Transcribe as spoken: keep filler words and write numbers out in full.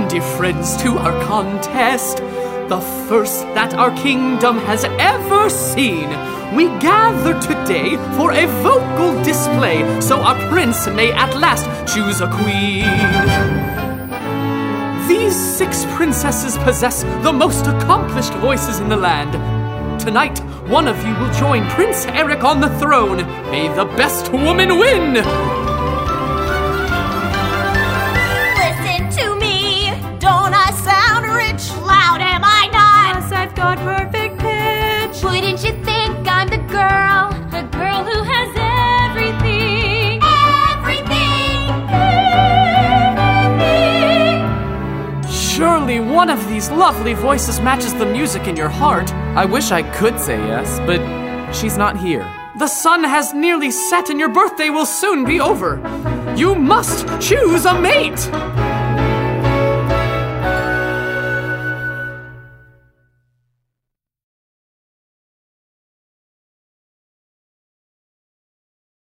dear friends, to our contest, the first that our kingdom has ever seen. We gather today for a vocal display, so our prince may at last choose a queen. These six princesses possess the most accomplished voices in the land. Tonight, one of you will join Prince Eric on the throne. May the best woman win! Listen to me, don't I sound rich? Loud am I not? Yes, I've got perfect pitch. Wouldn't you think I'm the girl? A girl who has everything. Everything! Everything! Surely one of these lovely voices matches the music in your heart. I wish I could say yes, but she's not here. The sun has nearly set and your birthday will soon be over. You must choose a mate!